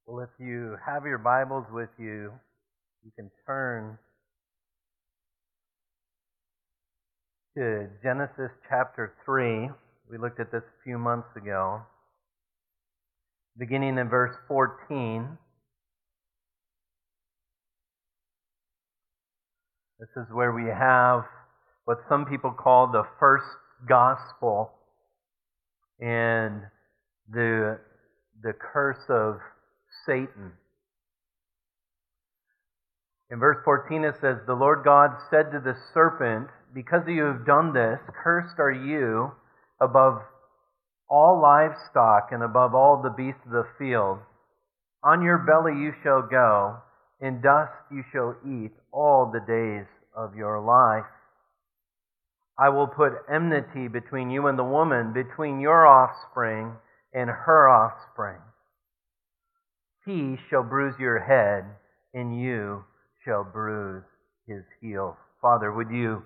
Well, if you have your Bibles with you, you can turn to Genesis chapter 3. We looked at this a few months ago. Beginning in verse 14. This is where we have what some people call the first gospel and the curse of Satan. In verse 14 it says, "The Lord God said to the serpent, 'Because you have done this, cursed are you above all livestock and above all the beasts of the field. On your belly you shall go, in dust you shall eat all the days of your life. I will put enmity between you and the woman, between your offspring and her offspring. He shall bruise your head, and you shall bruise his heel.'" Father, would you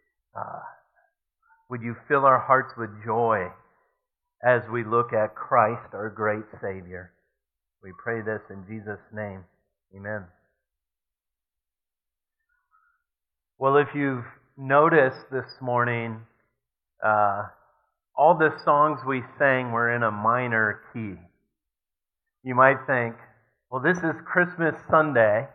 fill our hearts with joy as we look at Christ, our great Savior? We pray this in Jesus' name. Amen. Well, if you've noticed this morning, all the songs we sang were in a minor key. You might think, well, this is Christmas Sunday,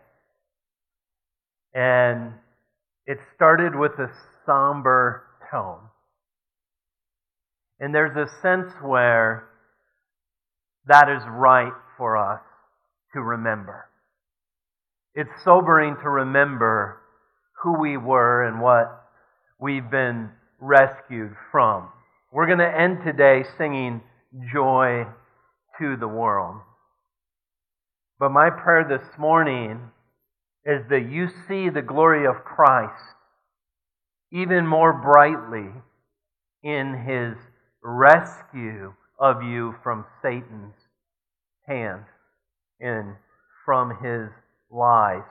and it started with a somber tone. And there's a sense where that is right for us to remember. It's sobering to remember who we were and what we've been rescued from. We're going to end today singing "Joy to the World." But my prayer this morning is that you see the glory of Christ even more brightly in His rescue of you from Satan's hand and from his lies.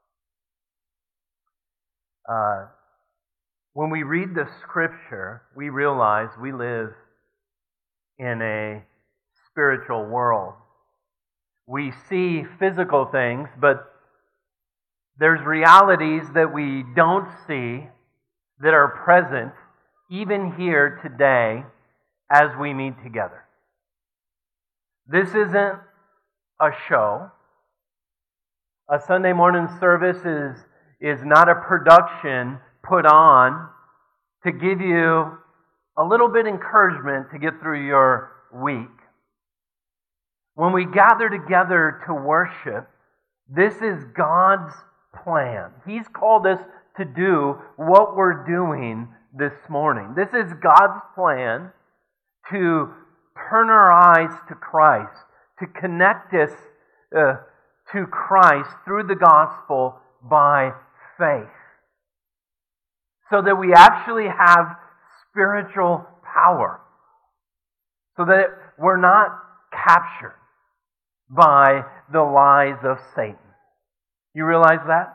When we read the Scripture, we realize we live in a spiritual world. We see physical things, but there's realities that we don't see that are present even here today as we meet together. This isn't a show. A Sunday morning service is not a production put on to give you a little bit of encouragement to get through your week. When we gather together to worship, this is God's plan. He's called us to do what we're doing this morning. This is God's plan to turn our eyes to Christ, to connect us to Christ through the gospel by faith, so that we actually have spiritual power, so that we're not captured by the lies of Satan. You realize that?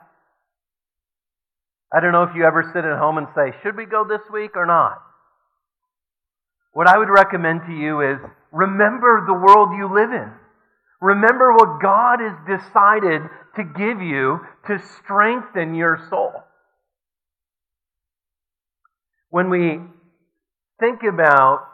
I don't know if you ever sit at home and say, should we go this week or not? What I would recommend to you is remember the world you live in. Remember what God has decided to give you to strengthen your soul. When we think about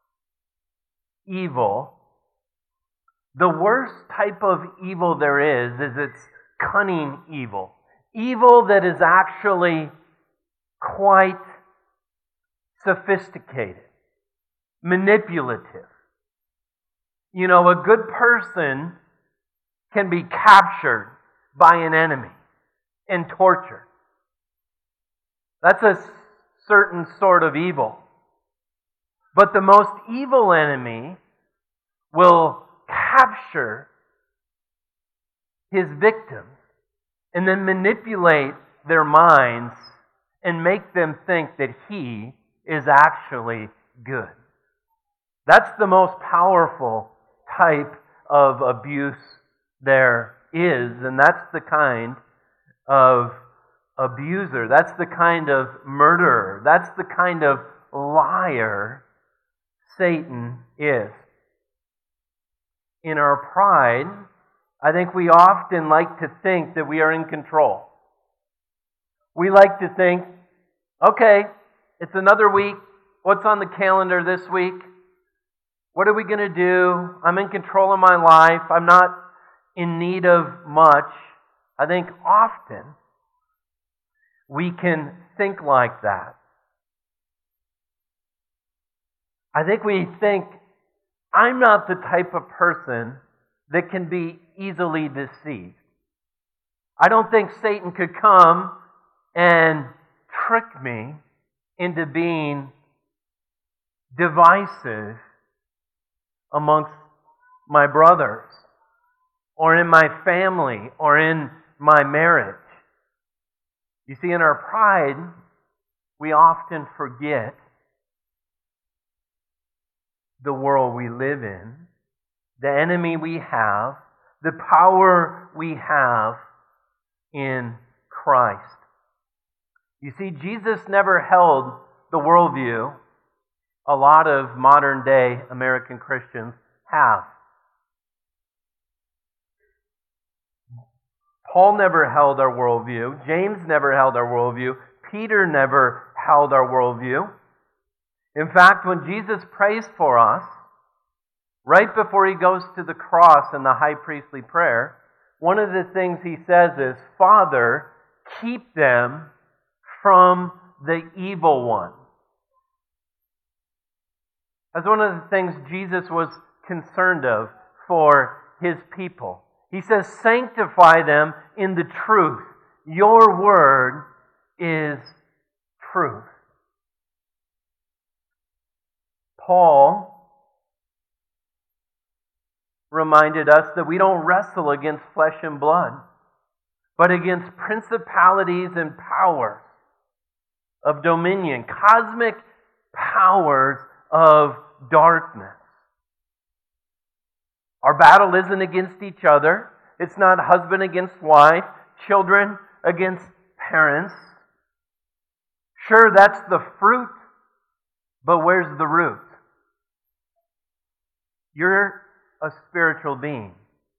evil, the worst type of evil there is it's cunning evil. Evil that is actually quite sophisticated, manipulative. You know, a good person can be captured by an enemy and tortured. That's a certain sort of evil. But the most evil enemy will capture his victims and then manipulate their minds and make them think that he is actually good. That's the most powerful type of abuse there is, and that's the kind of abuser, that's the kind of murderer, that's the kind of liar Satan is. In our pride, I think we often like to think that we are in control. We like to think, okay, it's another week. What's on the calendar this week? What are we going to do? I'm in control of my life. I'm not in need of much. I think often we can think like that. I think we think, I'm not the type of person that can be easily deceived. I don't think Satan could come and trick me into being divisive amongst my brothers, or in my family, or in my marriage. You see, in our pride, we often forget the world we live in, the enemy we have, the power we have in Christ. You see, Jesus never held the worldview a lot of modern day American Christians have. Paul never held our worldview. James never held our worldview. Peter never held our worldview. In fact, when Jesus prays for us, right before he goes to the cross in the high priestly prayer, one of the things he says is, Father, keep them from the evil one. That's one of the things Jesus was concerned of for his people. He says, sanctify them in the truth. Your word is truth. Paul reminded us that we don't wrestle against flesh and blood, but against principalities and powers of dominion, cosmic powers of darkness. Our battle isn't against each other. It's not husband against wife, children against parents. Sure, that's the fruit, but where's the root? You're a spiritual being.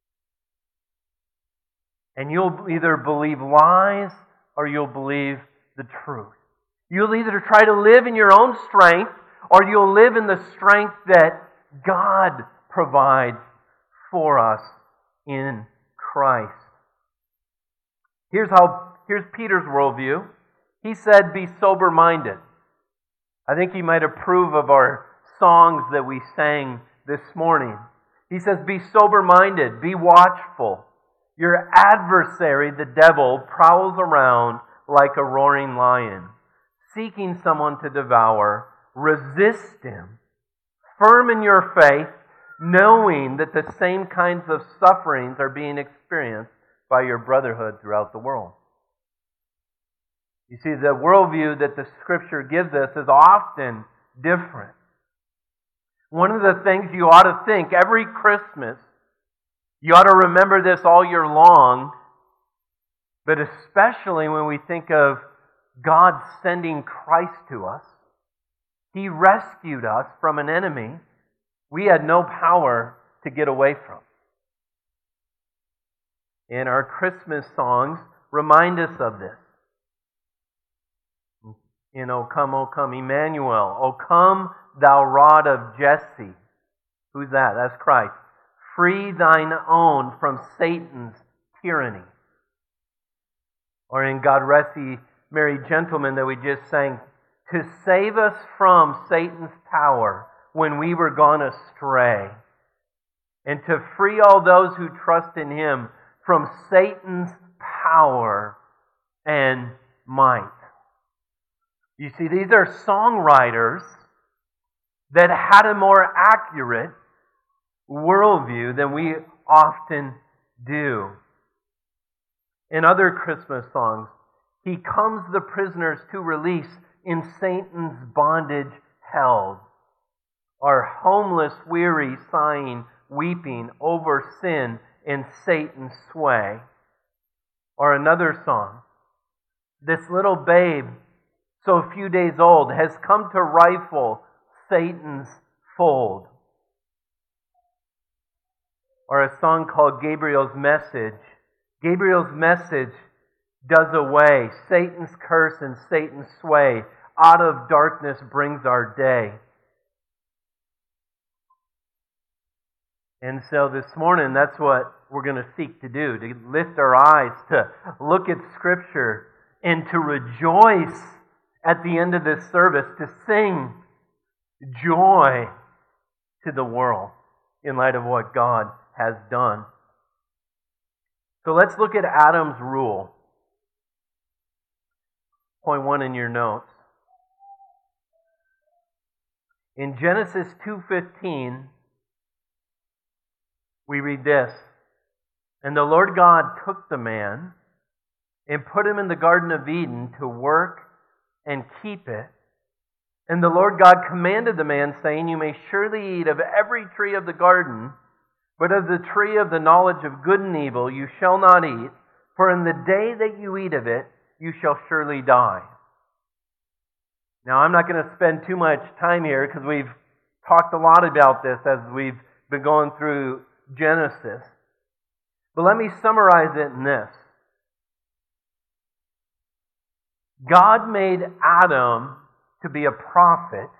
And you'll either believe lies or you'll believe the truth. You'll either try to live in your own strength or you'll live in the strength that God provides for us in Christ. Here's Peter's worldview. He said, be sober-minded. I think he might approve of our songs that we sang this morning. He says, be sober-minded, be watchful. Your adversary, the devil, prowls around like a roaring lion, seeking someone to devour. Resist him, firm in your faith, knowing that the same kinds of sufferings are being experienced by your brotherhood throughout the world. You see, the worldview that the Scripture gives us is often different. One of the things you ought to think every Christmas, you ought to remember this all year long, but especially when we think of God sending Christ to us. He rescued us from an enemy we had no power to get away from. And our Christmas songs remind us of this. In O come, Emmanuel. O come, thou rod of Jesse. Who's that? That's Christ. Free thine own from Satan's tyranny. Or in God Rest Ye Merry Gentlemen that we just sang, to save us from Satan's power when we were gone astray, and to free all those who trust in Him from Satan's power and might. You see, these are songwriters that had a more accurate worldview than we often do. In other Christmas songs, He comes the prisoners to release in Satan's bondage held, are homeless, weary, sighing, weeping over sin and Satan's sway. Or another song, this little babe, so few days old, has come to rifle Satan's fold. or a song called Gabriel's Message. Gabriel's message does away Satan's curse and Satan's sway. Out of darkness brings our day. And so this morning, that's what we're going to seek to do, to lift our eyes, to look at Scripture, and to rejoice at the end of this service, to sing joy to the world in light of what God has done. So let's look at Adam's rule. Point 1 in your notes. In Genesis 2:15, we read this: "And the Lord God took the man and put him in the Garden of Eden to work and keep it. And the Lord God commanded the man, saying, You may surely eat of every tree of the garden, but of the tree of the knowledge of good and evil you shall not eat, for in the day that you eat of it, you shall surely die." Now, I'm not going to spend too much time here because we've talked a lot about this as we've been going through Genesis. But let me summarize it in this. God made Adam to be a prophet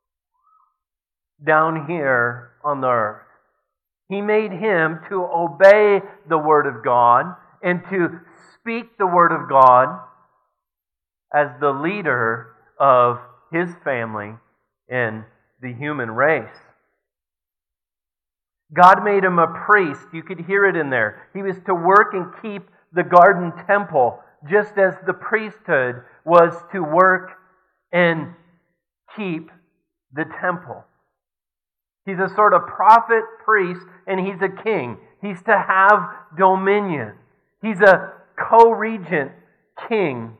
down here on the earth. He made him to obey the Word of God and to speak the Word of God as the leader of his family and the human race. God made him a priest. You could hear it in there. He was to work and keep the garden temple, just as the priesthood was to work and keep the temple. He's a sort of prophet, priest, and he's a king. He's to have dominion. He's a co-regent king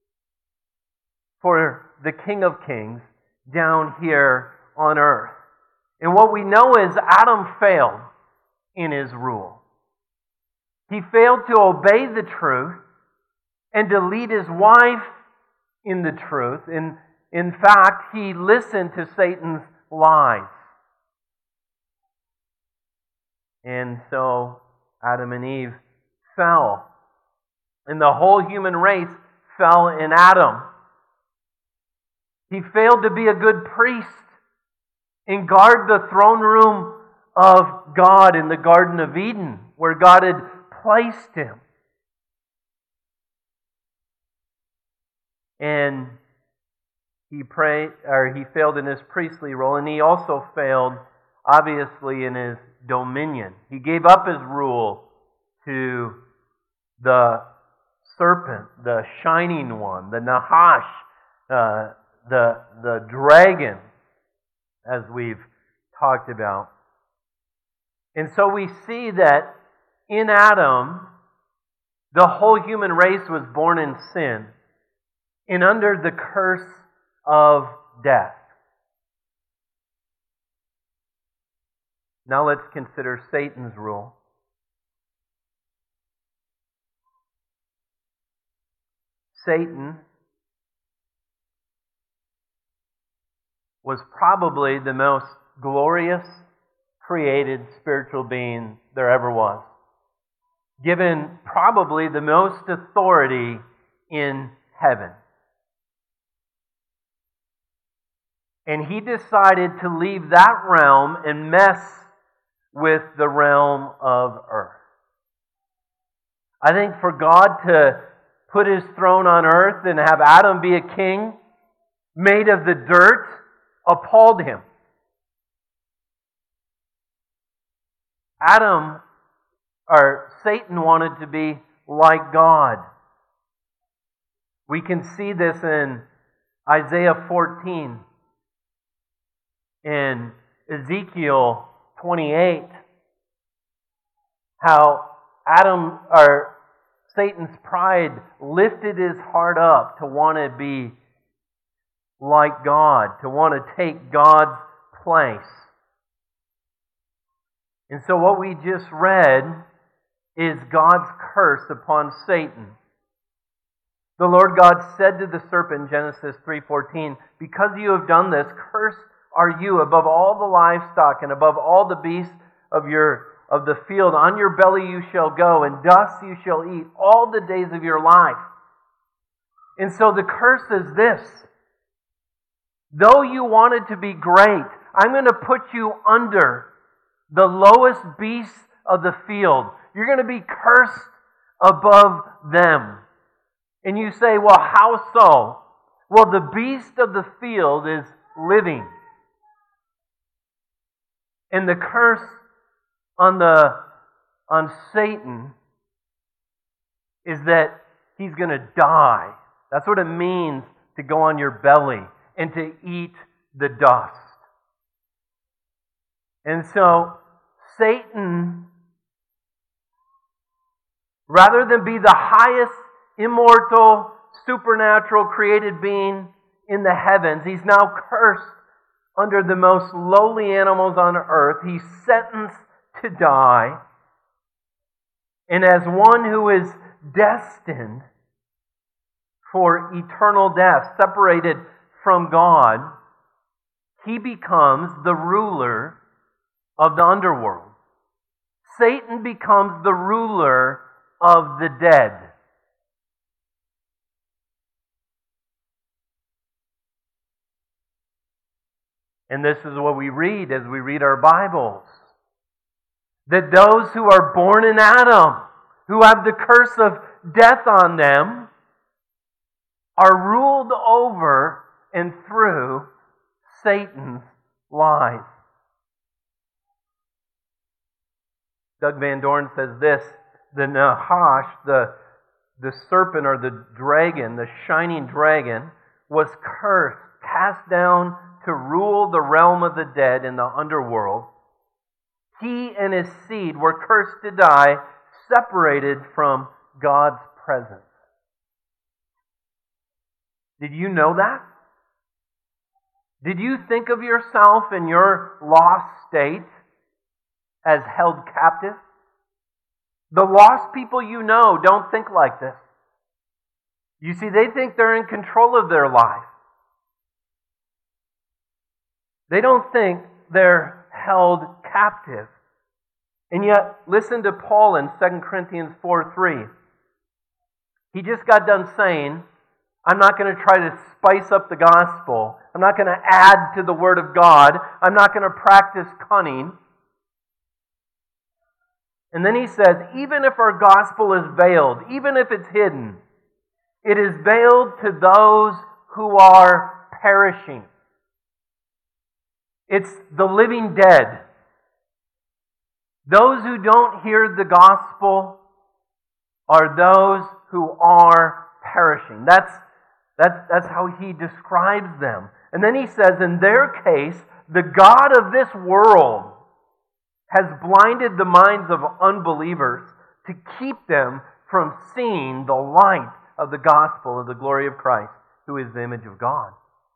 for the King of Kings down here on earth. And what we know is Adam failed in his rule. He failed to obey the truth and to lead his wife in the truth. In fact, he listened to Satan's lies. And so Adam and Eve fell. And the whole human race fell in Adam. He failed to be a good priest and guard the throne room of God in the Garden of Eden, where God had placed him. And he failed in his priestly role, and he also failed, obviously, in his dominion. He gave up his rule to the serpent, the shining one, the Nahash, the dragon, as we've talked about. And so we see that in Adam, the whole human race was born in sin and under the curse of death. Now let's consider Satan's rule. Satan was probably the most glorious created spiritual being there ever was, given probably the most authority in heaven. And he decided to leave that realm and mess with the realm of earth. I think for God to put his throne on earth and have Adam be a king made of the dirt appalled him. Satan wanted to be like God. We can see this in Isaiah 14 and Ezekiel 28, how Satan's pride lifted his heart up to want to be like God, to want to take God's place. And so what we just read is God's curse upon Satan. The Lord God said to the serpent, Genesis 3:14, "Because you have done this, cursed are you above all the livestock and above all the beasts of of the field. On your belly you shall go, and dust you shall eat all the days of your life. And so the curse is this. Though you wanted to be great, I'm going to put you under the lowest beasts of the field. You're going to be cursed above them. And you say, well, how so? Well, the beast of the field is living. And the curse on Satan is that he's going to die. That's what it means to go on your belly and to eat the dust. And so Satan, rather than be the highest immortal, supernatural created being in the heavens, he's now cursed under the most lowly animals on earth. He's sentenced to die. And as one who is destined for eternal death, separated from God, he becomes the ruler of the underworld. Satan becomes the ruler of the dead. And this is what we read as we read our Bibles. That those who are born in Adam, who have the curse of death on them, are ruled over and through Satan's lies. Doug Van Dorn says this, the Nahash, the serpent or the dragon, the shining dragon, was cursed, cast down to rule the realm of the dead in the underworld. He and his seed were cursed to die, separated from God's presence. Did you know that? Did you think of yourself in your lost state as held captive? The lost people you know don't think like this. You see, they think they're in control of their life. They don't think they're held captive. And yet, listen to Paul in 2 Corinthians 4:3. He just got done saying, I'm not going to try to spice up the gospel. I'm not going to add to the Word of God. I'm not going to practice cunning. And then he says, even if our gospel is veiled, even if it's hidden, it is veiled to those who are perishing. It's the living dead. Those who don't hear the gospel are those who are perishing. That's how he describes them. And then he says, in their case, the God of this world has blinded the minds of unbelievers to keep them from seeing the light of the gospel of the glory of Christ, who is the image of God.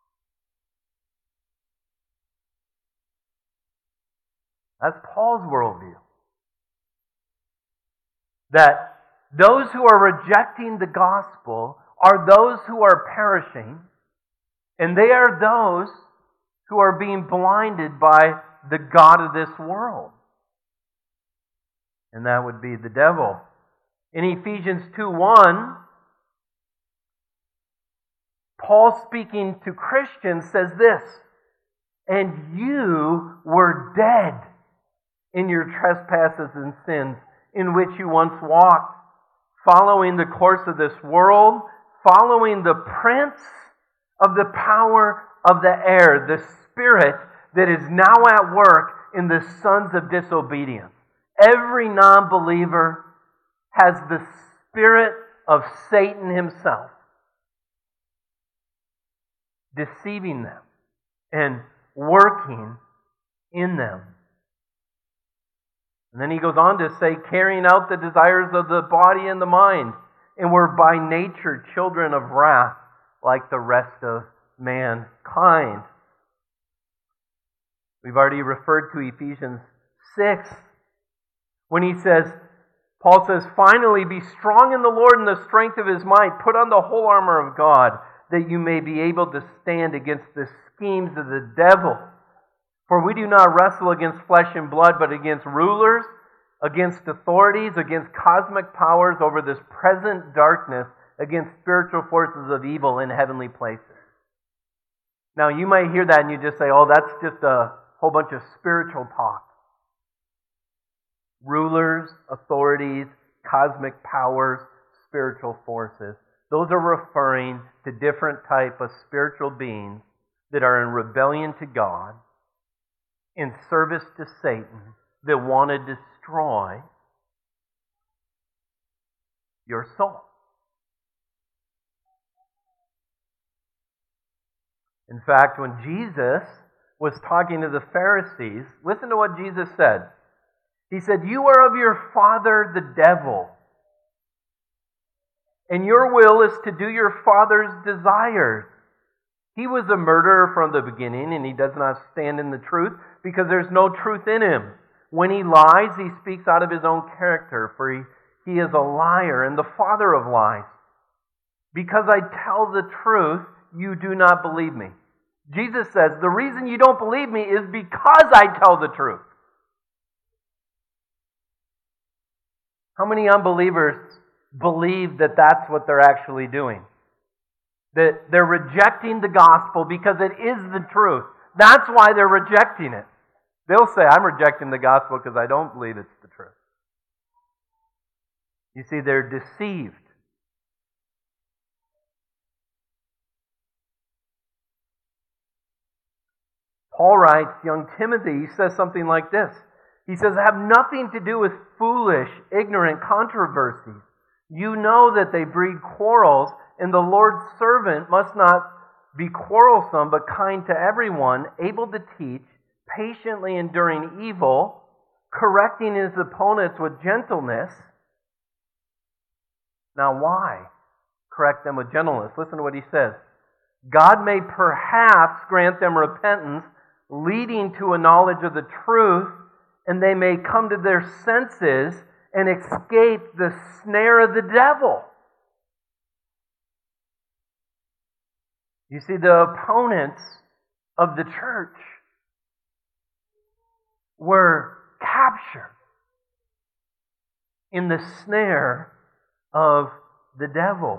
That's Paul's worldview. That those who are rejecting the gospel are those who are perishing, and they are those who are being blinded by the god of this world. And that would be the devil. In Ephesians 2:1, Paul, speaking to Christians, says this, and you were dead in your trespasses and sins, in which you once walked, following the course of this world, following the prince of the power of the air, the spirit that is now at work in the sons of disobedience. Every non-believer has the spirit of Satan himself, deceiving them and working in them. And then he goes on to say, carrying out the desires of the body and the mind. And we're by nature children of wrath, like the rest of mankind. We've already referred to Ephesians 6, when he says, Paul says, finally be strong in the Lord and the strength of his might. Put on the whole armor of God, that you may be able to stand against the schemes of the devil. For we do not wrestle against flesh and blood, but against rulers, against authorities, against cosmic powers over this present darkness, against spiritual forces of evil in heavenly places. Now, you might hear that and you just say, oh, that's just a whole bunch of spiritual talk. Rulers, authorities, cosmic powers, spiritual forces. Those are referring to different type of spiritual beings that are in rebellion to God, in service to Satan, that want to destroy your soul. In fact, when Jesus was talking to the Pharisees, listen to what Jesus said. He said, "You are of your father the devil, and your will is to do your father's desires. He was a murderer from the beginning, and he does not stand in the truth, because there's no truth in him. When he lies, he speaks out of his own character, for he is a liar and the father of lies. Because I tell the truth, you do not believe me." Jesus says, the reason you don't believe me is because I tell the truth. How many unbelievers believe that that's what they're actually doing? That they're rejecting the gospel because it is the truth. That's why they're rejecting it. They'll say, I'm rejecting the gospel because I don't believe it's the truth. You see, they're deceived. Paul writes, young Timothy, he says something like this. He says, have nothing to do with foolish, ignorant controversies. You know that they breed quarrels, and the Lord's servant must not be quarrelsome, but kind to everyone, able to teach, patiently enduring evil, correcting his opponents with gentleness. Now why correct them with gentleness? Listen to what he says. God may perhaps grant them repentance, leading to a knowledge of the truth, and they may come to their senses and escape the snare of the devil. You see, the opponents of the church were captured in the snare of the devil.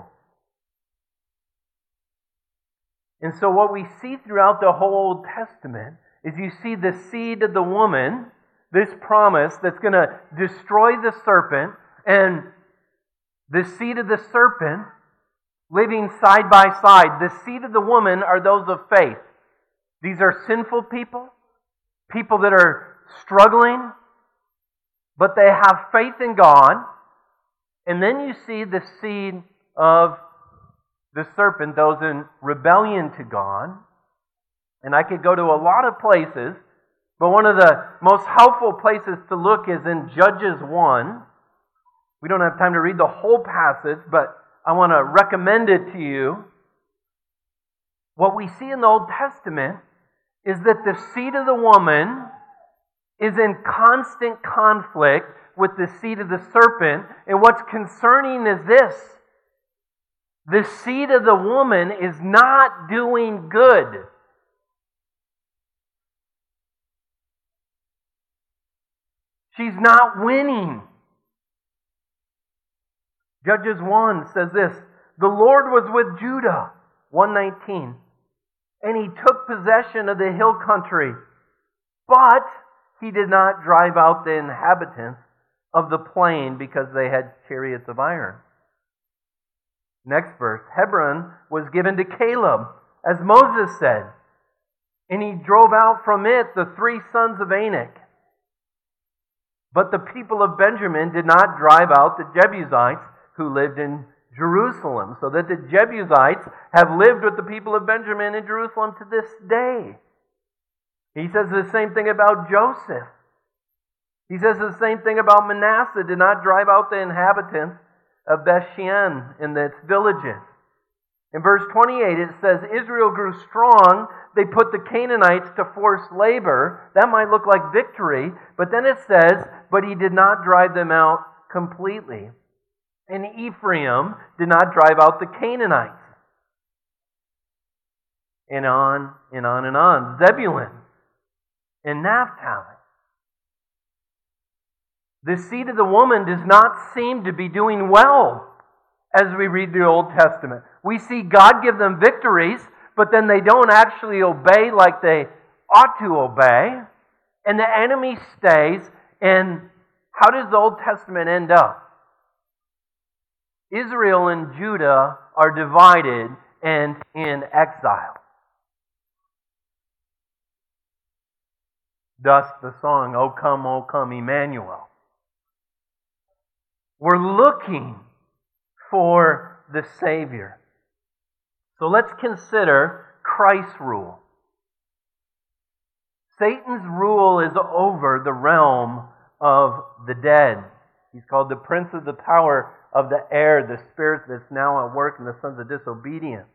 And so what we see throughout the whole Old Testament is you see the seed of the woman, this promise that's going to destroy the serpent, and the seed of the serpent living side by side. The seed of the woman are those of faith. These are sinful people, people that are struggling, but they have faith in God. And then you see the seed of the serpent, those in rebellion to God. And I could go to a lot of places, but one of the most helpful places to look is in Judges 1. We don't have time to read the whole passage, but I want to recommend it to you. What we see in the Old Testament is that the seed of the woman is in constant conflict with the seed of the serpent. And what's concerning is this. The seed of the woman is not doing good. She's not winning. Judges 1 says this, the Lord was with Judah, 119, and he took possession of the hill country, but he did not drive out the inhabitants of the plain because they had chariots of iron. Next verse, Hebron was given to Caleb, as Moses said, and he drove out from it the 3 sons of Anak. But the people of Benjamin did not drive out the Jebusites who lived in Jerusalem, so that the Jebusites have lived with the people of Benjamin in Jerusalem to this day. He says the same thing about Joseph. He says the same thing about Manasseh, did not drive out the inhabitants of Bethshean and its villages. In verse 28 it says, Israel grew strong, they put the Canaanites to forced labor. That might look like victory, but then it says, but he did not drive them out completely. And Ephraim did not drive out the Canaanites. And on and on and on. Zebulun and Naphtali. The seed of the woman does not seem to be doing well as we read the Old Testament. We see God give them victories, but then they don't actually obey like they ought to obey. And the enemy stays. And how does the Old Testament end up? Israel and Judah are divided and in exile. Thus the song, O come, Emmanuel. We're looking for the Savior. So let's consider Christ's rule. Satan's rule is over the realm of the dead. He's called the prince of the power of the air, the spirit that's now at work in the sons of disobedience.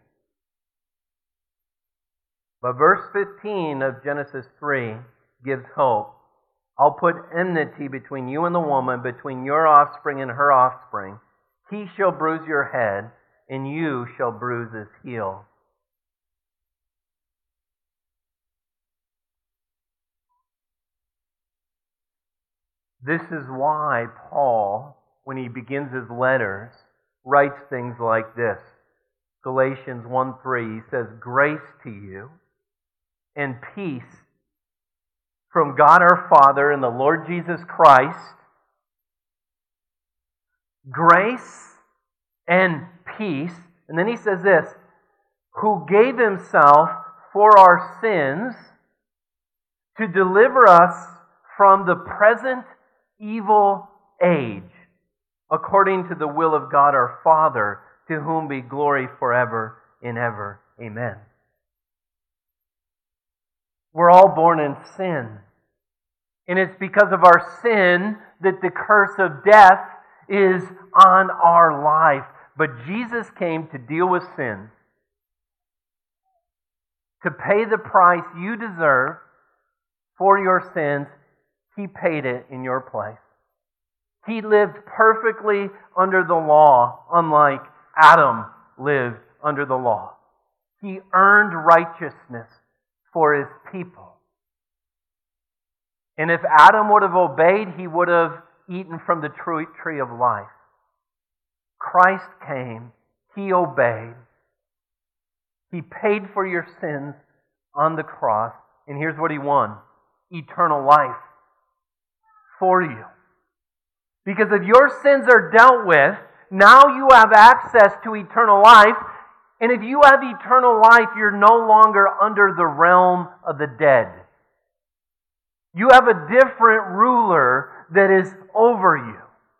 But verse 15 of Genesis 3 gives hope. I'll put enmity between you and the woman, between your offspring and her offspring. He shall bruise your head, and you shall bruise his heel. This is why Paul, when he begins his letters, writes things like this. Galatians 1:3, he says, grace to you and peace from God our Father and the Lord Jesus Christ. Grace and peace. And then he says this, who gave himself for our sins to deliver us from the present evil age, according to the will of God our Father, to whom be glory forever and ever. Amen. We're all born in sin. And it's because of our sin that the curse of death is on our life. But Jesus came to deal with sin, to pay the price you deserve for your sins. He paid it in your place. He lived perfectly under the law, unlike Adam lived under the law. He earned righteousness for his people. And if Adam would have obeyed, he would have eaten from the tree of life. Christ came. He obeyed. He paid for your sins on the cross. And here's what he won: eternal life for you. Because if your sins are dealt with, now you have access to eternal life. And if you have eternal life, you're no longer under the realm of the dead. You have a different ruler that is over you.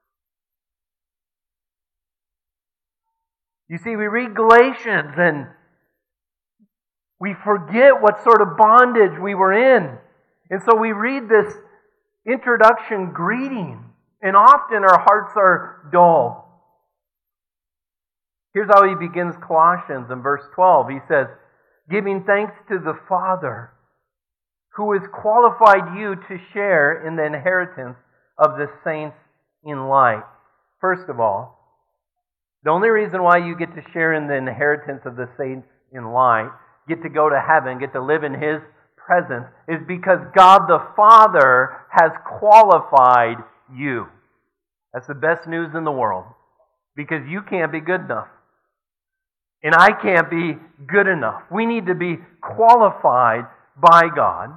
You see, we read Galatians and we forget what sort of bondage we were in. And so we read this introduction greeting, and often our hearts are dull. Here's how he begins Colossians in verse 12. He says, giving thanks to the Father, who has qualified you to share in the inheritance of the saints in light. First of all, the only reason why you get to share in the inheritance of the saints in light, get to go to heaven, get to live in His presence, is because God the Father has qualified you. That's the best news in the world. Because you can't be good enough. And I can't be good enough. We need to be qualified by God.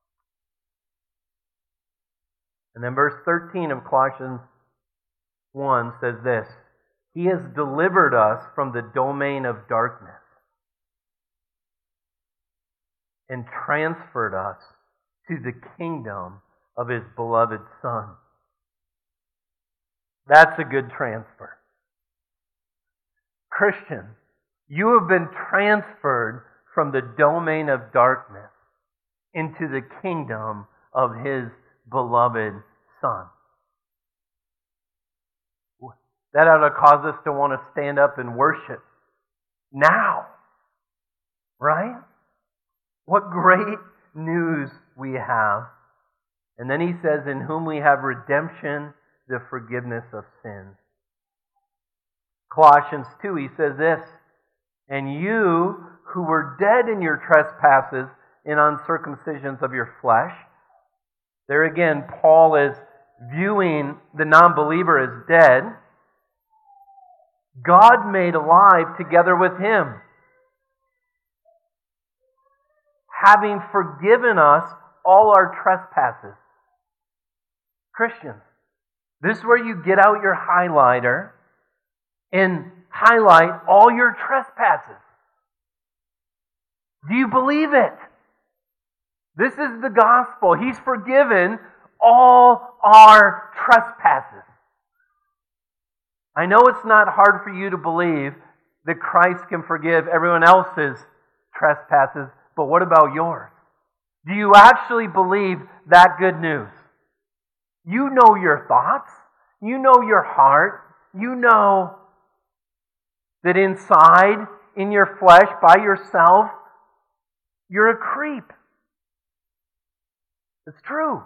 And then verse 13 of Colossians 1 says this, He has delivered us from the domain of darkness and transferred us to the kingdom of His beloved Son. That's a good transfer. Christian, you have been transferred from the domain of darkness into the kingdom of His beloved Son. That ought to cause us to want to stand up and worship now. Right? What great news we have. And then he says, in whom we have redemption, the forgiveness of sins. Colossians 2, he says this, and you who were dead in your trespasses and uncircumcisions of your flesh. There again, Paul is viewing the non-believer as dead, God made alive together with him, having forgiven us all our trespasses. Christians, this is where you get out your highlighter and highlight all your trespasses. Do you believe it? This is the gospel. He's forgiven all our trespasses. I know it's not hard for you to believe that Christ can forgive everyone else's trespasses, but what about yours? Do you actually believe that good news? You know your thoughts. You know your heart. You know that inside, in your flesh, by yourself, you're a creep. It's true.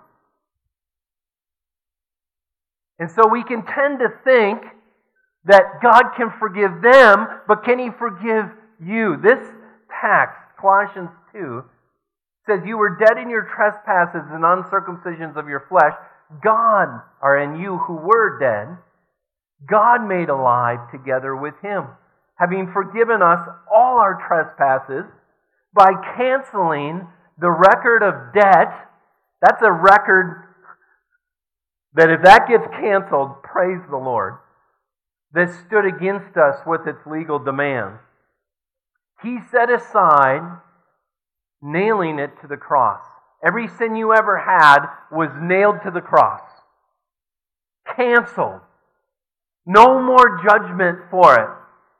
And so we can tend to think that God can forgive them, but can He forgive you? This text, Colossians 2, says, you were dead in your trespasses and uncircumcisions of your flesh. God, or in you who were dead, God made alive together with Him, having forgiven us all our trespasses by canceling the record of debt. That's a record that if that gets canceled, praise the Lord, that stood against us with its legal demands. He set aside, nailing it to the cross. Every sin you ever had was nailed to the cross. Canceled. No more judgment for it.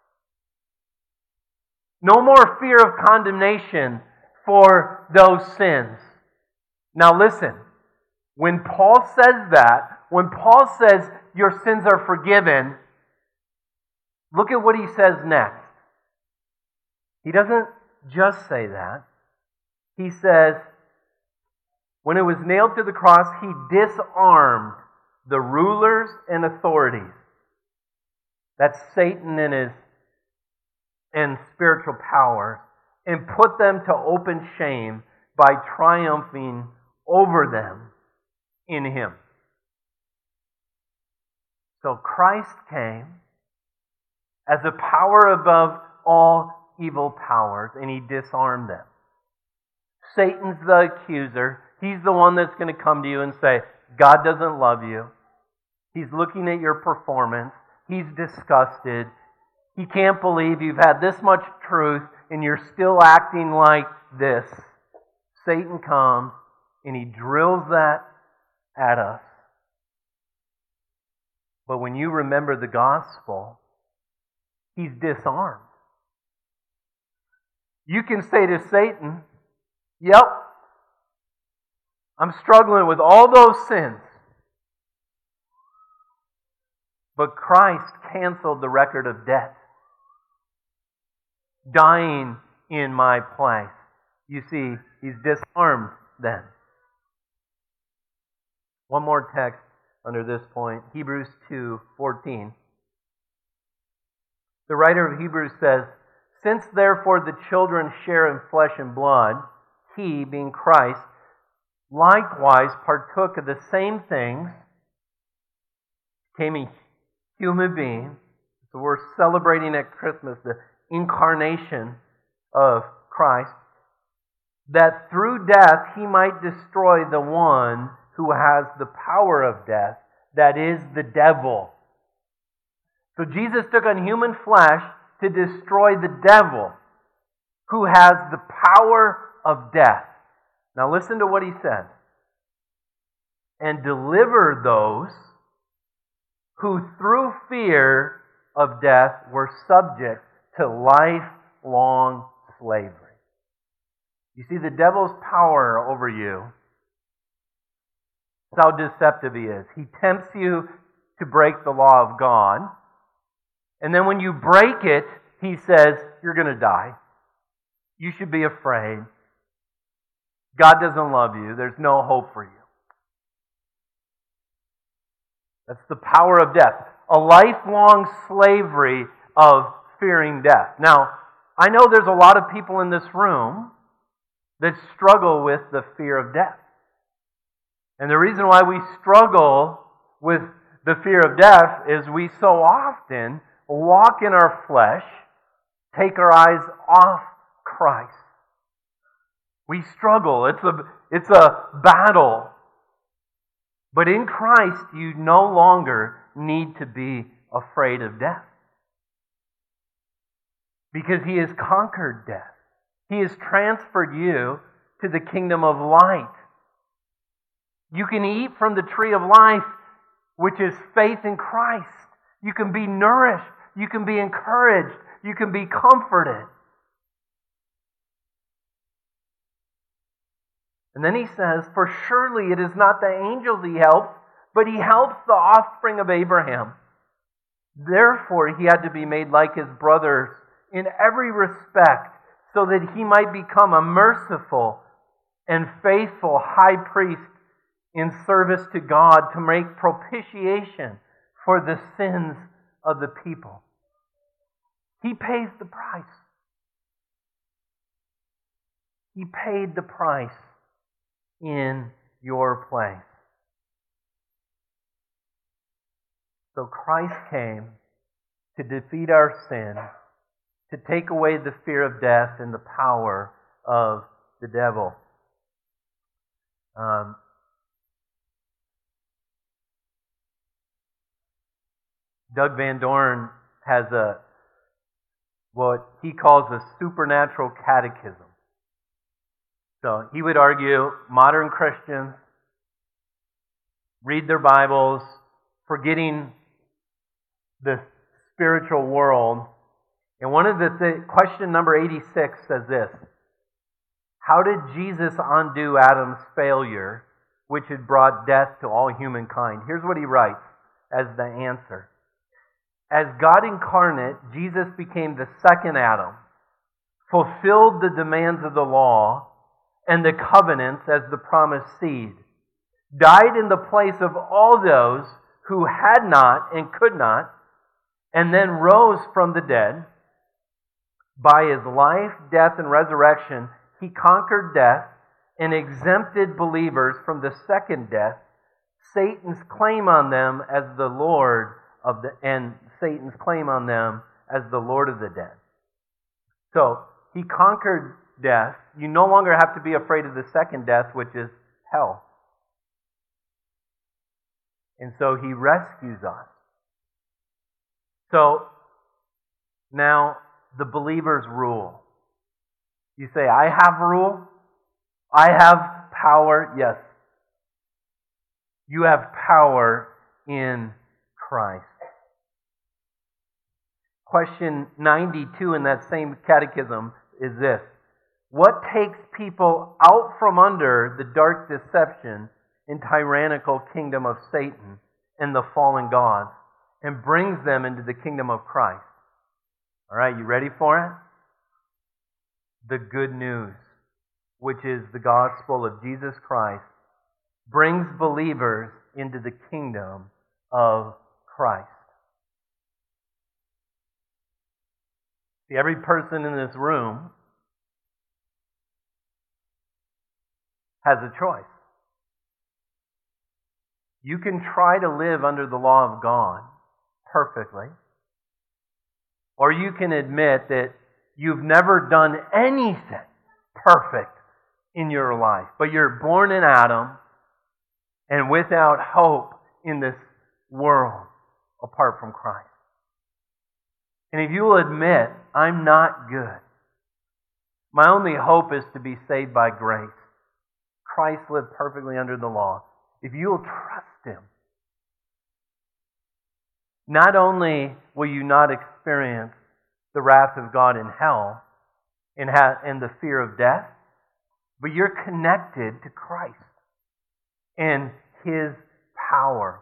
No more fear of condemnation for those sins. Now listen, when Paul says that, when Paul says your sins are forgiven, look at what he says next. He doesn't just say that. He says, when it was nailed to the cross, He disarmed the rulers and authorities. That's Satan and spiritual powers, and put them to open shame by triumphing over them in Him. So Christ came as a power above all evil powers, and He disarmed them. Satan's the accuser. He's the one that's going to come to you and say, God doesn't love you. He's looking at your performance. He's disgusted. He can't believe you've had this much truth and you're still acting like this. Satan comes and he drills that at us. But when you remember the gospel, he's disarmed. You can say to Satan, yep, I'm struggling with all those sins. But Christ canceled the record of debt, dying in my place. You see, He's disarmed then. One more text under this point, Hebrews 2:14. The writer of Hebrews says, since therefore the children share in flesh and blood, He, being Christ, likewise partook of the same things, became a human being. So we're celebrating at Christmas the incarnation of Christ, that through death He might destroy the one who has the power of death, that is the devil. So Jesus took on human flesh to destroy the devil, who has the power of death. Now listen to what He said. And deliver those who through fear of death were subject to lifelong slavery. You see, the devil's power over you, that's how deceptive he is. He tempts you to break the law of God. And then when you break it, he says, you're going to die. You should be afraid. God doesn't love you. There's no hope for you. That's the power of death. A lifelong slavery of fearing death. Now, I know there's a lot of people in this room that struggle with the fear of death. And the reason why we struggle with the fear of death is we so often walk in our flesh, take our eyes off Christ. We struggle. It's a battle. But in Christ, you no longer need to be afraid of death. Because He has conquered death. He has transferred you to the kingdom of light. You can eat from the tree of life, which is faith in Christ. You can be nourished. You can be encouraged. You can be comforted. And then he says, for surely it is not the angels He helps, but He helps the offspring of Abraham. Therefore, He had to be made like His brothers in every respect, so that He might become a merciful and faithful high priest in service to God to make propitiation for the sins of the people. He pays the price. He paid the price in your place. So Christ came to defeat our sin, to take away the fear of death and the power of the devil. Doug Van Dorn has what he calls a supernatural catechism. So he would argue modern Christians read their Bibles, forgetting the spiritual world. And one of question number 86 says this: how did Jesus undo Adam's failure, which had brought death to all humankind? Here's what he writes as the answer. As God incarnate, Jesus became the second Adam, fulfilled the demands of the law and the covenants as the promised seed, died in the place of all those who had not and could not, and then rose from the dead. By His life, death, and resurrection, He conquered death and exempted believers from the second death, Satan's claim on them as the Lord of the Lord of the dead. So He conquered death. You no longer have to be afraid of the second death, which is hell. And so He rescues us. So now the believer's rule. You say, I have rule? I have power? Yes. You have power in Christ. Question 92 in that same catechism is this: what takes people out from under the dark deception and tyrannical kingdom of Satan and the fallen gods and brings them into the kingdom of Christ? All right, you ready for it? The good news, which is the gospel of Jesus Christ, brings believers into the kingdom of Christ. See, every person in this room has a choice. You can try to live under the law of God perfectly, or you can admit that you've never done anything perfect in your life, but you're born in Adam and without hope in this world apart from Christ. And if you will admit, I'm not good, my only hope is to be saved by grace. Christ lived perfectly under the law. If you will trust Him, not only will you not experience the wrath of God in hell and the fear of death, but you're connected to Christ and His power.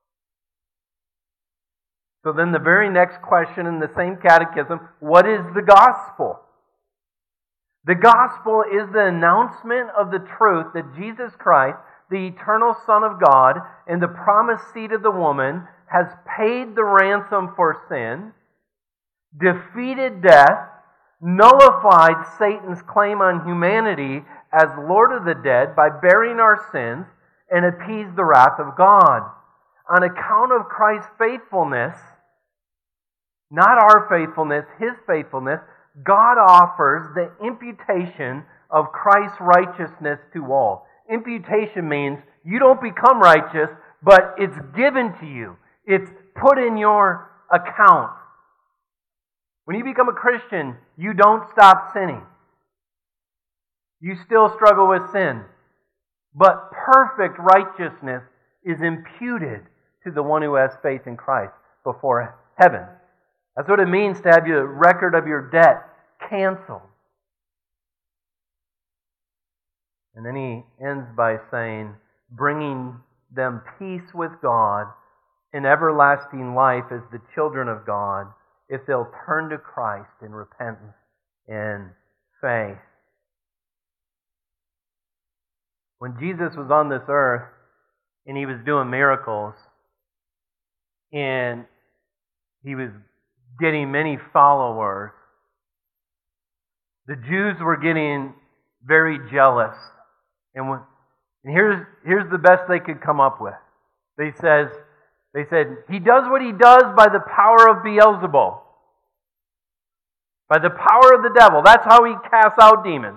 So then the very next question in the same catechism, what is the gospel? The gospel is the announcement of the truth that Jesus Christ, the eternal Son of God and the promised seed of the woman, has paid the ransom for sin, defeated death, nullified Satan's claim on humanity as Lord of the dead by bearing our sins, and appeased the wrath of God. On account of Christ's faithfulness, not our faithfulness, His faithfulness, God offers the imputation of Christ's righteousness to all. Imputation means you don't become righteous, but it's given to you. It's put in your account. When you become a Christian, you don't stop sinning. You still struggle with sin. But perfect righteousness is imputed to the one who has faith in Christ before heaven. That's what it means to have your record of your debt canceled. And then he ends by saying, bringing them peace with God and everlasting life as the children of God, if they'll turn to Christ in repentance and faith. When Jesus was on this earth and He was doing miracles and He was getting many followers, the Jews were getting very jealous. And here's the best they could come up with. They said, He does what He does by the power of Beelzebul. By the power of the devil. That's how He casts out demons.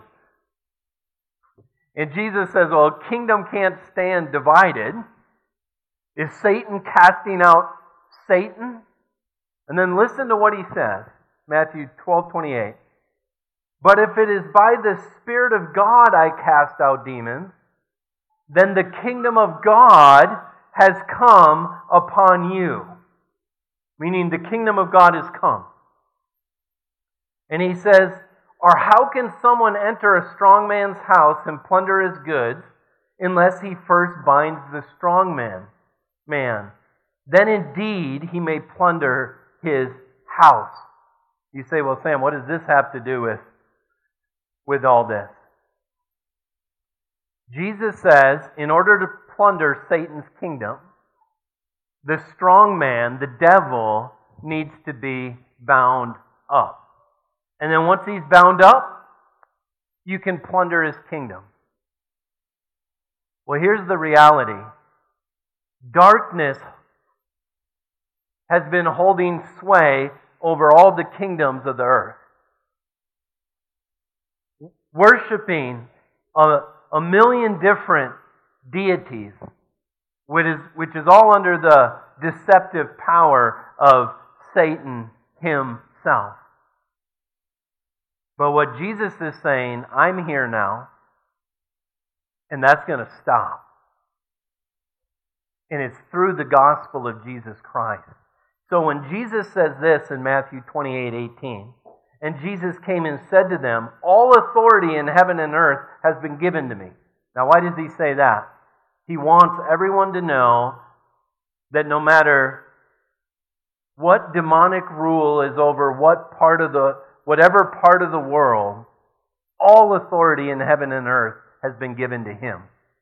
And Jesus says, well, a kingdom can't stand divided. Is Satan casting out Satan? And then listen to what He says. Matthew 12:28. But if it is by the Spirit of God I cast out demons, then the kingdom of God has come upon you. Meaning the kingdom of God has come. And He says, or how can someone enter a strong man's house and plunder his goods unless he first binds the strong man? Then indeed he may plunder his house. You say, well, Sam, what does this have to do with all this? Jesus says, in order to plunder Satan's kingdom, the strong man, the devil, needs to be bound up. And then once he's bound up, you can plunder his kingdom. Well, here's the reality. Darkness has been holding sway over all the kingdoms of the earth. Worshipping a million different deities, which is all under the deceptive power of Satan himself. But what Jesus is saying, I'm here now, and that's going to stop. And it's through the gospel of Jesus Christ. So when Jesus says this in Matthew 28:18, and Jesus came and said to them, all authority in heaven and earth has been given to me. Now why does He say that? He wants everyone to know that no matter what demonic rule is over whatever part of the world, all authority in heaven and earth has been given to Him.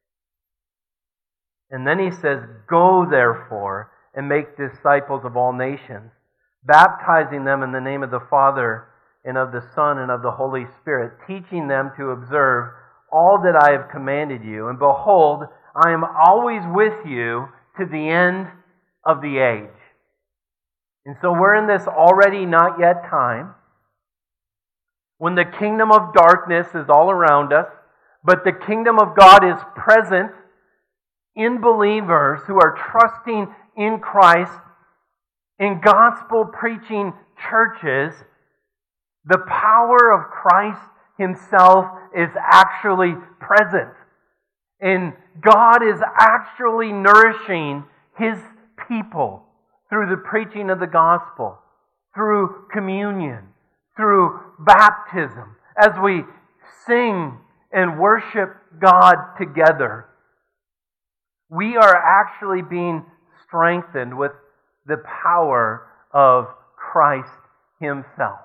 And then He says, go therefore and make disciples of all nations, baptizing them in the name of the Father and of the Son and of the Holy Spirit, teaching them to observe all that I have commanded you. And behold, I am always with you to the end of the age. And so we're in this already not yet time, when the kingdom of darkness is all around us, but the kingdom of God is present in believers who are trusting in Christ, in gospel-preaching churches. The power of Christ Himself is actually present. And God is actually nourishing His people through the preaching of the gospel, through communion, through baptism, as we sing and worship God together. We are actually being strengthened with the power of Christ Himself.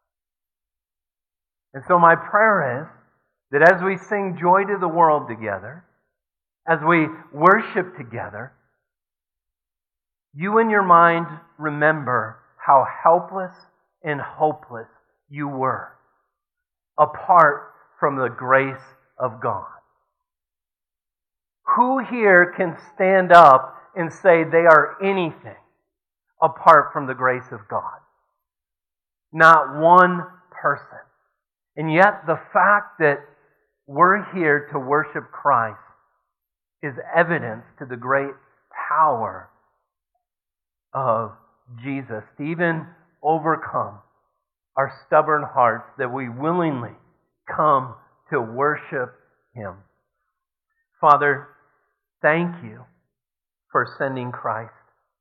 And so my prayer is that as we sing Joy to the World together, as we worship together, you in your mind remember how helpless and hopeless you were apart from the grace of God. Who here can stand up and say they are anything apart from the grace of God. Not one person. And yet the fact that we're here to worship Christ is evidence to the great power of Jesus to even overcome our stubborn hearts, that we willingly come to worship Him. Father, thank you for sending Christ.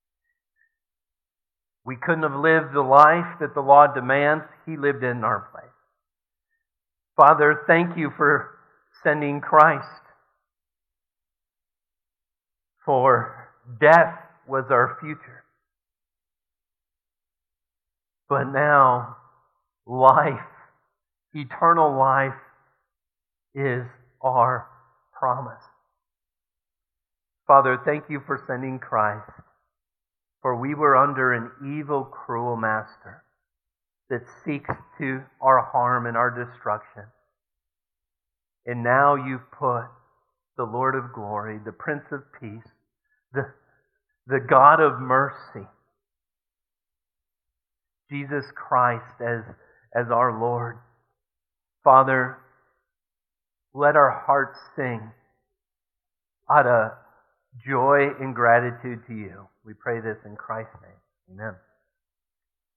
We couldn't have lived the life that the law demands. He lived in our place. Father, thank you for sending Christ. For death was our future. But now, life, eternal life, is our promise. Father, thank you for sending Christ. For we were under an evil, cruel master that seeks to our harm and our destruction. And now you've put the Lord of glory, the Prince of Peace, the God of mercy, Jesus Christ as our Lord. Father, let our hearts sing out of joy and gratitude to you. We pray this in Christ's name. Amen.